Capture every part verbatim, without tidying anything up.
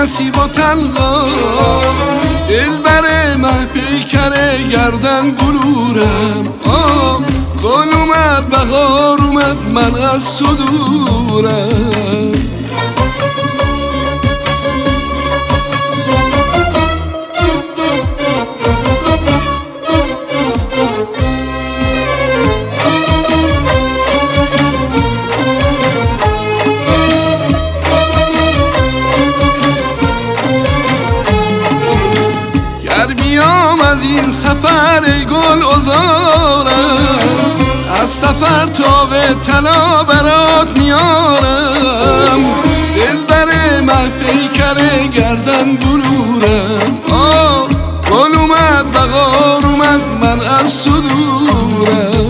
نصیب و تنها، دل بر مه پیکر گردن بلورم. آه گل اومد بهار اومد من از تو دورم. گر بیام از این سفر گل ازارم، از سفر تاق طلا برات میارم. دل بر مه پیکر گردن بلورم. آه گل اومد بهار اومد من از تو دورم.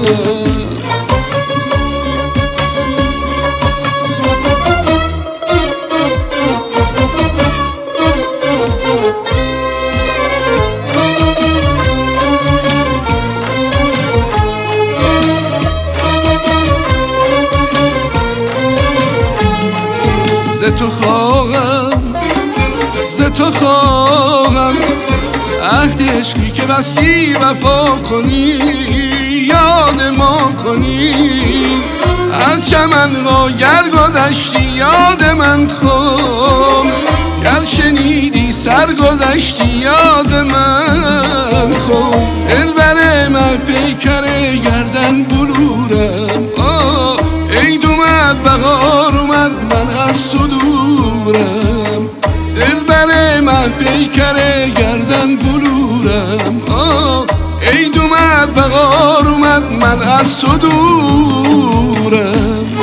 ز تو خواهم ز تو خواهم عهد عشقی که بستی وفا کنی، یاد ما کنی. از چمن را گر گذشتی یاد من کن، گر شنیدی سر گذشتی یاد من کن. دل بر مه پیکر گردن بلورم. آه عید اومد بهار اومد من از تو دورم. دل بر مه پیکر گردن بلورم. آه عید اومد بهار اومد من از تو دورم.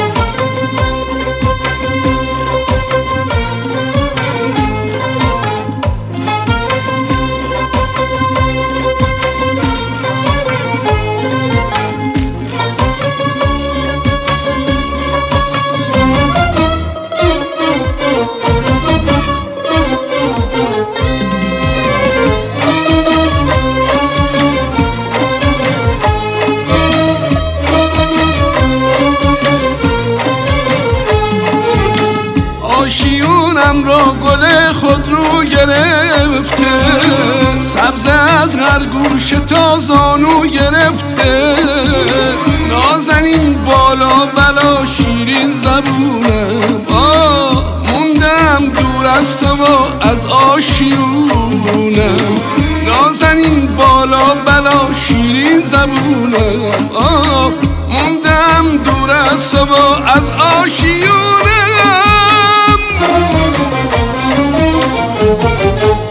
آشیونم را گل خود رو گرفته، سبز از هر گوشه تا زانو گرفته. نازنین بالا بلا شیرین زبونم. آه موندم دور از تو و از آشیونم. نازنین بالا بلا شیرین زبونم. آه موندم دور از تو و از آشیونم.